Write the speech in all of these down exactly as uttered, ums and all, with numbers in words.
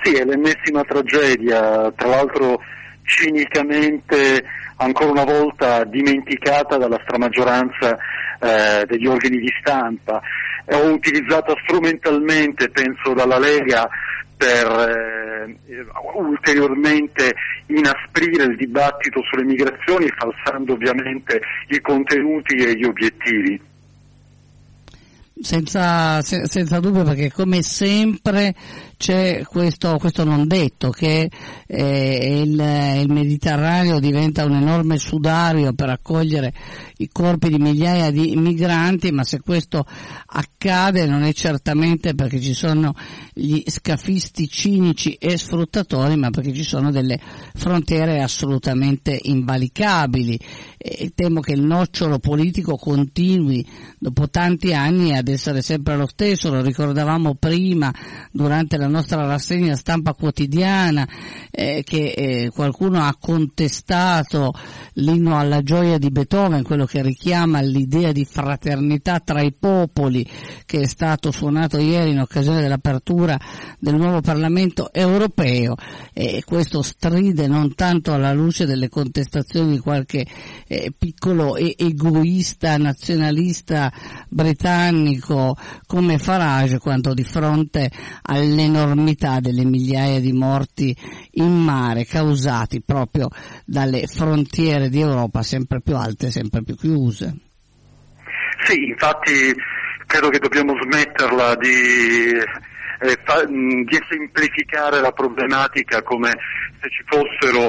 Sì, è l'ennesima tragedia, tra l'altro cinicamente ancora una volta dimenticata dalla stramaggioranza eh, degli organi di stampa, o utilizzata strumentalmente, penso, dalla Lega per eh, ulteriormente inasprire il dibattito sulle migrazioni, falsando ovviamente i contenuti e gli obiettivi. Senza, se, senza dubbio, perché come sempre c'è questo, questo non detto che eh, il, il Mediterraneo diventa un enorme sudario per accogliere i corpi di migliaia di migranti, ma se questo accade non è certamente perché ci sono gli scafisti cinici e sfruttatori, ma perché ci sono delle frontiere assolutamente invalicabili, e temo che il nocciolo politico continui dopo tanti anni ad essere sempre lo stesso. Lo ricordavamo prima durante la nostra rassegna stampa quotidiana, eh, che eh, qualcuno ha contestato l'inno alla gioia di Beethoven, quello che richiama l'idea di fraternità tra i popoli, che è stato suonato ieri in occasione dell'apertura del nuovo Parlamento europeo, e questo stride non tanto alla luce delle contestazioni di qualche eh, piccolo e egoista nazionalista britannico come Farage, quanto di fronte all'enormità delle migliaia di morti in mare causati proprio dalle frontiere di Europa sempre più alte, sempre più chiuse. Sì, infatti credo che dobbiamo smetterla di, eh, fa, di semplificare la problematica come se ci fossero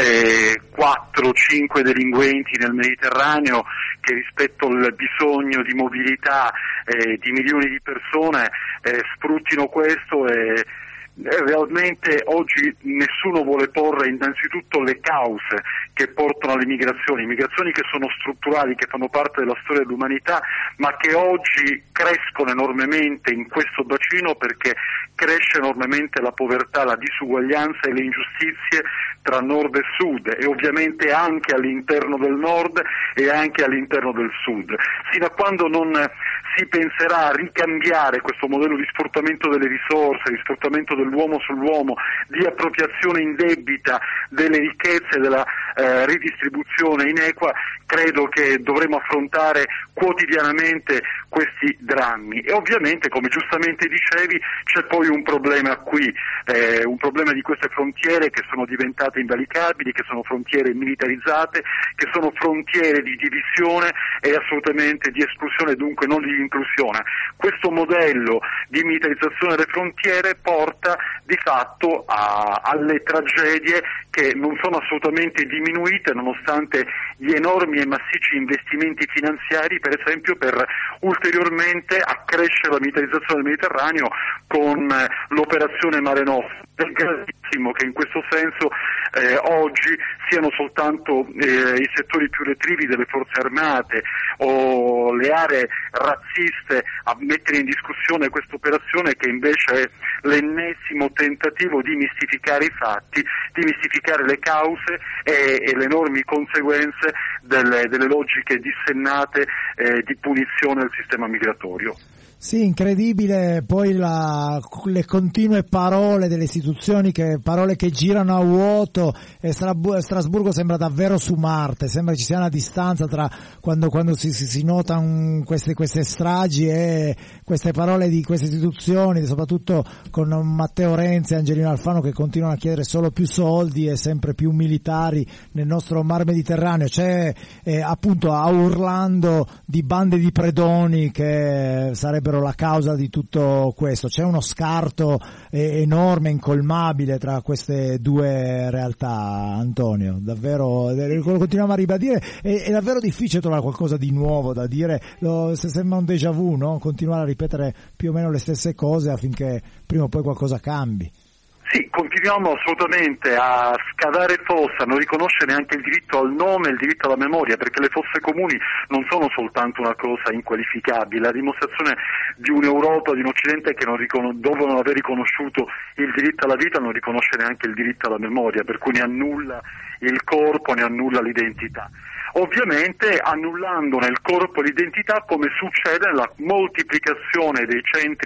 quattro o cinque delinquenti nel Mediterraneo che rispetto al bisogno di mobilità eh, di milioni di persone eh, sfruttino questo, e realmente oggi nessuno vuole porre innanzitutto le cause che portano alle migrazioni, migrazioni che sono strutturali, che fanno parte della storia dell'umanità, ma che oggi crescono enormemente in questo bacino perché cresce enormemente la povertà, la disuguaglianza e le ingiustizie tra nord e sud, e ovviamente anche all'interno del nord e anche all'interno del sud. Sino a quando non si penserà a ricambiare questo modello di sfruttamento delle risorse, di sfruttamento dell'uomo sull'uomo, di appropriazione indebita delle ricchezze, della eh, ridistribuzione inequa, credo che dovremo affrontare quotidianamente questi drammi. E ovviamente, come giustamente dicevi, c'è poi un problema qui, eh, un problema di queste frontiere che sono diventate invalicabili, che sono frontiere militarizzate, che sono frontiere di divisione e assolutamente di esclusione, dunque non di inclusione. Questo modello di militarizzazione delle frontiere porta di fatto a, alle tragedie che non sono assolutamente diminuite nonostante gli enormi e massicci investimenti finanziari, per esempio per ulteriormente accrescere la militarizzazione del Mediterraneo con eh, l'operazione Mare Nostrum. È gravissimo che in questo senso eh, oggi siano soltanto eh, i settori più retrivi delle forze armate o le aree razziste a mettere in discussione questa operazione, che invece è l'ennesimo tentativo di mistificare i fatti, di mistificare le cause e, e le enormi conseguenze delle, delle logiche dissennate eh, di punizione del sistema migratorio. Sì, incredibile poi la, le continue parole delle istituzioni, che parole che girano a vuoto, e Strasburgo sembra davvero su Marte, sembra ci sia una distanza tra quando, quando si, si, si notano queste, queste stragi e queste parole di queste istituzioni, soprattutto con Matteo Renzi e Angelino Alfano che continuano a chiedere solo più soldi e sempre più militari nel nostro mar Mediterraneo. C'è eh, appunto a Orlando di bande di predoni che sarebbero la causa di tutto questo. C'è uno scarto eh, enorme, incolmabile tra queste due realtà, Antonio, davvero lo continuiamo a ribadire, è, è davvero difficile trovare qualcosa di nuovo da dire, lo, se sembra un déjà vu, no? Continuare a ripetere più o meno le stesse cose affinché prima o poi qualcosa cambi. Sì, continuiamo assolutamente a scavare fossa, non riconosce neanche il diritto al nome e il diritto alla memoria, perché le fosse comuni non sono soltanto una cosa inqualificabile, la dimostrazione di un'Europa, di un Occidente che non riconos- devono aver riconosciuto il diritto alla vita, non riconosce neanche il diritto alla memoria, per cui ne annulla il corpo, ne annulla l'identità. Ovviamente annullandone il corpo e l'identità, come succede nella moltiplicazione dei centri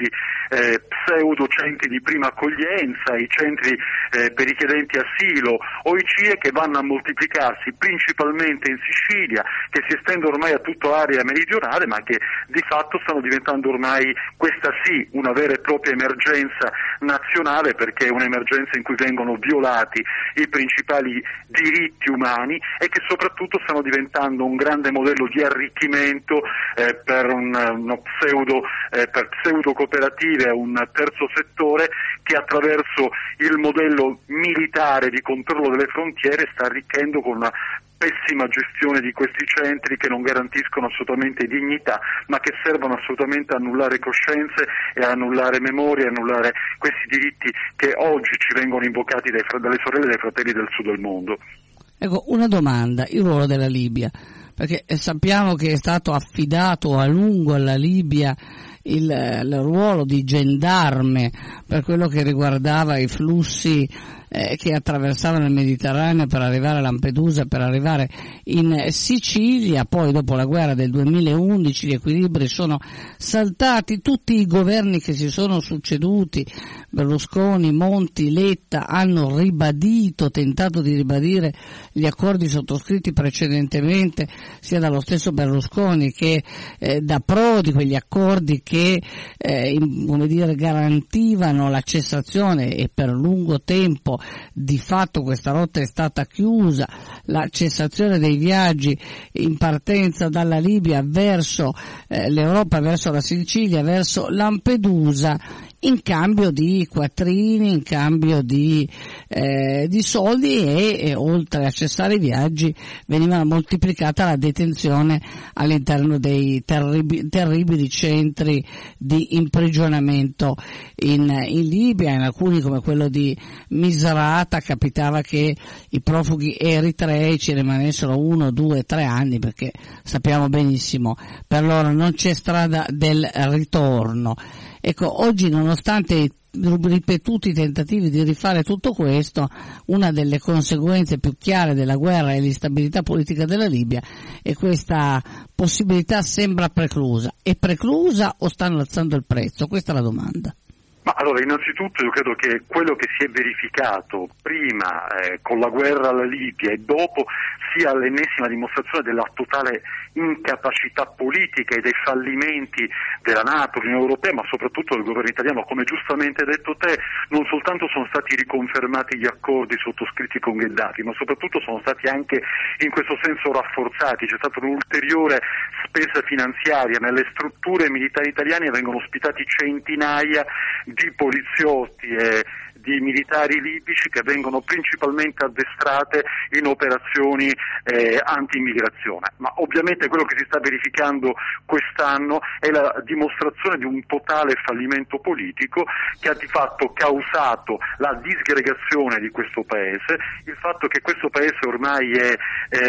eh, pseudo centri di prima accoglienza, i centri eh, per richiedenti asilo o i C I E che vanno a moltiplicarsi principalmente in Sicilia, che si estendono ormai a tutta l'area meridionale, ma che di fatto stanno diventando ormai, questa sì, una vera e propria emergenza nazionale, perché è un'emergenza in cui vengono violati i principali diritti umani e che soprattutto stanno diventando un grande modello di arricchimento eh, per un, uno pseudo, eh, per pseudo cooperative, un terzo settore che attraverso il modello militare di controllo delle frontiere sta arricchendo con una pessima gestione di questi centri che non garantiscono assolutamente dignità, ma che servono assolutamente a annullare coscienze e a annullare memorie, a annullare questi diritti che oggi ci vengono invocati dai, dalle sorelle e dai fratelli del sud del mondo. Ecco, una domanda, il ruolo della Libia, perché sappiamo che è stato affidato a lungo alla Libia il, il ruolo di gendarme per quello che riguardava i flussi eh, che attraversavano il Mediterraneo per arrivare a Lampedusa, per arrivare in Sicilia. Poi dopo la guerra del duemilaundici gli equilibri sono saltati, tutti i governi che si sono succeduti, Berlusconi, Monti, Letta, hanno ribadito, tentato di ribadire gli accordi sottoscritti precedentemente sia dallo stesso Berlusconi che eh, da Prodi, quegli accordi che eh, in, come dire, garantivano la cessazione, e per lungo tempo di fatto questa rotta è stata chiusa, la cessazione dei viaggi in partenza dalla Libia verso eh, l'Europa, verso la Sicilia, verso Lampedusa, in cambio di quattrini, in cambio di, eh, di soldi e, e oltre a cessare i viaggi veniva moltiplicata la detenzione all'interno dei terribi, terribili centri di imprigionamento in, in Libia. In alcuni, come quello di Misrata, capitava che i profughi eritrei ci rimanessero uno, due, tre anni, perché sappiamo benissimo per loro non c'è strada del ritorno. Ecco, oggi, nonostante i ripetuti tentativi di rifare tutto questo, una delle conseguenze più chiare della guerra e l'instabilità politica della Libia, e questa possibilità sembra preclusa. È preclusa o stanno alzando il prezzo? Questa è la domanda. Ma allora, innanzitutto io credo che quello che si è verificato prima eh, con la guerra alla Libia e dopo sia l'ennesima dimostrazione della totale incapacità politica e dei fallimenti della NATO, dell'Unione Europea, ma soprattutto del governo italiano. Come giustamente hai detto te, non soltanto sono stati riconfermati gli accordi sottoscritti con Gheddafi, ma soprattutto sono stati anche in questo senso rafforzati. C'è stata un'ulteriore spesa finanziaria, nelle strutture militari italiane vengono ospitati centinaia di poliziotti e di militari libici che vengono principalmente addestrate in operazioni eh, anti-immigrazione. Ma ovviamente quello che si sta verificando quest'anno è la dimostrazione di un totale fallimento politico che ha di fatto causato la disgregazione di questo paese, il fatto che questo paese ormai è,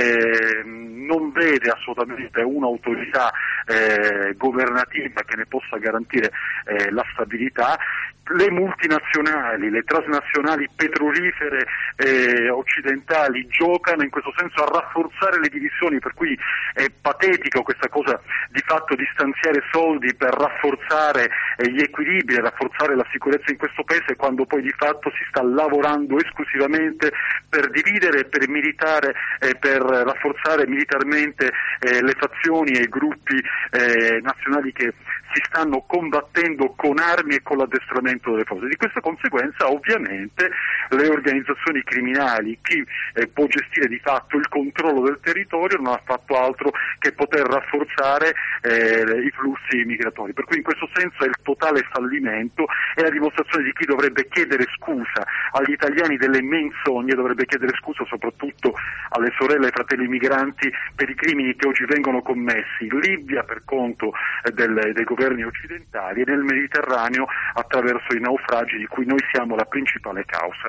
eh, non vede assolutamente un'autorità eh, governativa che ne possa garantire eh, la stabilità. Le multinazionali, le transnazionali petrolifere eh, occidentali giocano in questo senso a rafforzare le divisioni, per cui è patetico questa cosa di fatto di stanziare soldi per rafforzare eh, gli equilibri e rafforzare la sicurezza in questo paese, quando poi di fatto si sta lavorando esclusivamente per dividere e per militare e eh, per rafforzare militarmente eh, le fazioni e i gruppi eh, nazionali che si stanno combattendo con armi e con l'addestramento delle forze. Di questa conseguenza ovviamente le organizzazioni criminali, chi eh, può gestire di fatto il controllo del territorio, non ha fatto altro che poter rafforzare eh, i flussi migratori. Per cui in questo senso è il totale fallimento, è la dimostrazione di chi dovrebbe chiedere scusa agli italiani delle menzogne, dovrebbe chiedere scusa soprattutto alle sorelle e ai fratelli migranti per i crimini che oggi vengono commessi in Libia per conto eh, del, dei governi occidentali e nel Mediterraneo attraverso i naufragi di cui noi siamo la principale causa.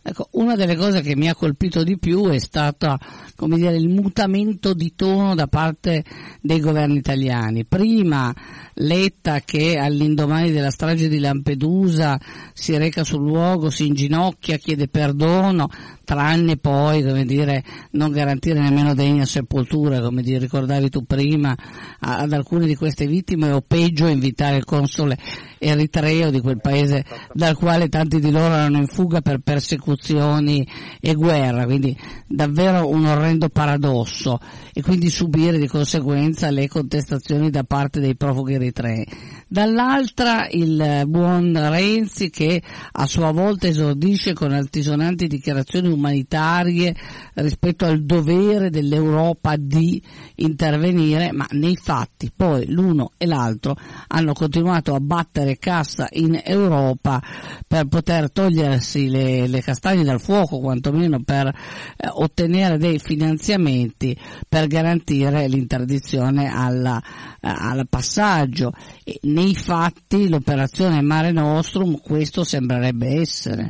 Ecco, una delle cose che mi ha colpito di più è stata, come dire, il mutamento di tono da parte dei governi italiani. Prima Letta, che all'indomani della strage di Lampedusa si reca sul luogo, si inginocchia, chiede perdono, tranne poi, come dire, non garantire nemmeno degna sepoltura, come dire, ricordavi tu prima, ad alcune di queste vittime, o peggio invitare il console eritreo di quel paese dal quale tanti di loro erano in fuga per persecuzioni e guerra, quindi davvero un orrendo paradosso, e quindi subire di conseguenza le contestazioni da parte dei profughi eritrei. Dall'altra il buon Renzi, che a sua volta esordisce con altisonanti dichiarazioni umanitarie rispetto al dovere dell'Europa di intervenire, ma nei fatti poi l'uno e l'altro hanno continuato a battere cassa in Europa per poter togliersi le, le castagne dal fuoco, quantomeno per eh, ottenere dei finanziamenti per garantire l'interdizione alla, eh, al passaggio. E nei fatti l'operazione Mare Nostrum questo sembrerebbe essere.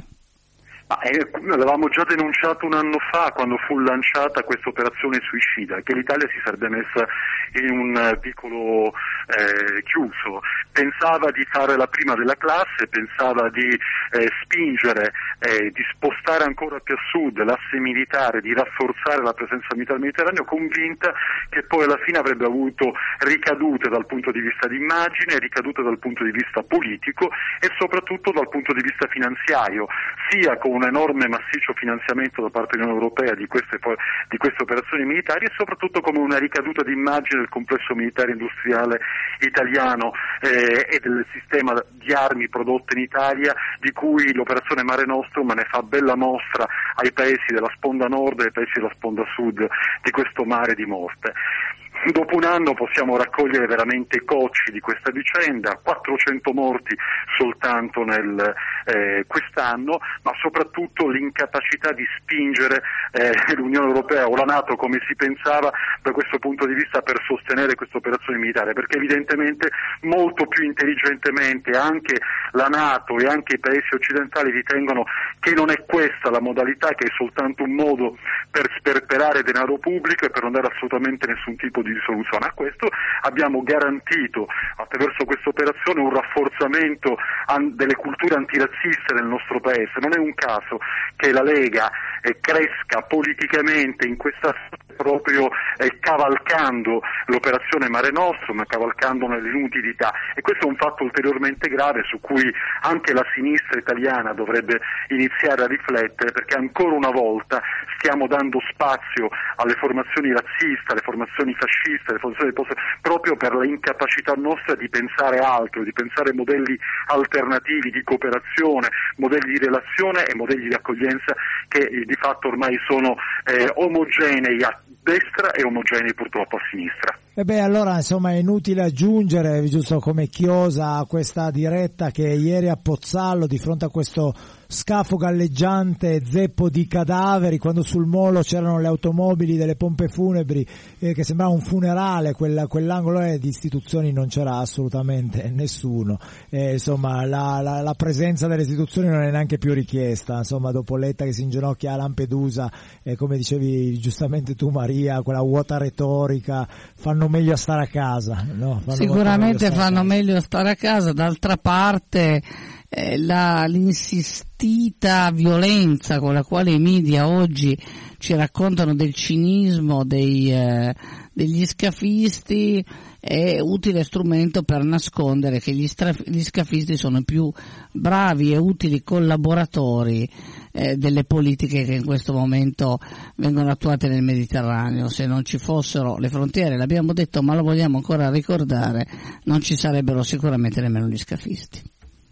Ma eh, l'avevamo già denunciato un anno fa, quando fu lanciata questa operazione suicida, che l'Italia si sarebbe messa in un uh, piccolo eh, chiuso. Pensava di fare la prima della classe, pensava di eh, spingere, eh, di spostare ancora più a sud l'asse militare, di rafforzare la presenza militare nel Mediterraneo, convinta che poi alla fine avrebbe avuto ricadute dal punto di vista di immagine, ricadute dal punto di vista politico e soprattutto dal punto di vista finanziario, sia con un enorme massiccio finanziamento da parte dell'Unione Europea di queste, di queste operazioni militari, e soprattutto come una ricaduta di immagine del complesso militare industriale italiano eh, e del sistema di armi prodotte in Italia, di cui l'operazione Mare Nostrum ne fa bella mostra ai paesi della sponda nord e ai paesi della sponda sud di questo mare di morte. Dopo un anno possiamo raccogliere veramente i cocci di questa vicenda, quattrocento morti soltanto nel, eh, quest'anno, ma soprattutto l'incapacità di spingere eh, l'Unione Europea o la NATO come si pensava da questo punto di vista per sostenere questa operazione militare, perché evidentemente molto più intelligentemente anche la NATO e anche i paesi occidentali ritengono che non è questa la modalità, che è soltanto un modo per sperperare denaro pubblico e per non dare assolutamente nessun tipo di soluzione. A questo abbiamo garantito attraverso questa operazione un rafforzamento an- delle culture antirazziste nel nostro paese. Non è un caso che la Lega eh, cresca politicamente in questa proprio eh, cavalcando l'operazione Mare Nostrum, cavalcando nell'inutilità, e questo è un fatto ulteriormente grave su cui anche la sinistra italiana dovrebbe iniziare a riflettere, perché ancora una volta stiamo dando spazio alle formazioni razziste, alle formazioni fasciste, alle formazioni post- proprio per l'incapacità nostra di pensare altro, di pensare modelli alternativi di cooperazione, modelli di relazione e modelli di accoglienza che eh, di fatto ormai sono eh, omogenei a destra e omogenei purtroppo a sinistra. E beh, allora insomma è inutile aggiungere, giusto come chiosa, a questa diretta che ieri a Pozzallo, di fronte a questo scafo galleggiante zeppo di cadaveri, quando sul molo c'erano le automobili delle pompe funebri, eh, che sembrava un funerale, quella, quell'angolo eh, di istituzioni non c'era assolutamente nessuno, eh, insomma la, la, la presenza delle istituzioni non è neanche più richiesta, insomma dopo Letta che si inginocchia a Lampedusa, eh, come dicevi giustamente tu Maria, quella vuota retorica, fanno meglio a stare a casa, no? Fanno Sicuramente meglio fanno meglio a stare a casa, d'altra parte eh, la, l'insistita violenza con la quale i media oggi ci raccontano del cinismo dei, eh, degli scafisti è utile strumento per nascondere che gli, straf- gli scafisti sono i più bravi e utili collaboratori eh, delle politiche che in questo momento vengono attuate nel Mediterraneo. Se non ci fossero le frontiere, l'abbiamo detto ma lo vogliamo ancora ricordare, non ci sarebbero sicuramente nemmeno gli scafisti.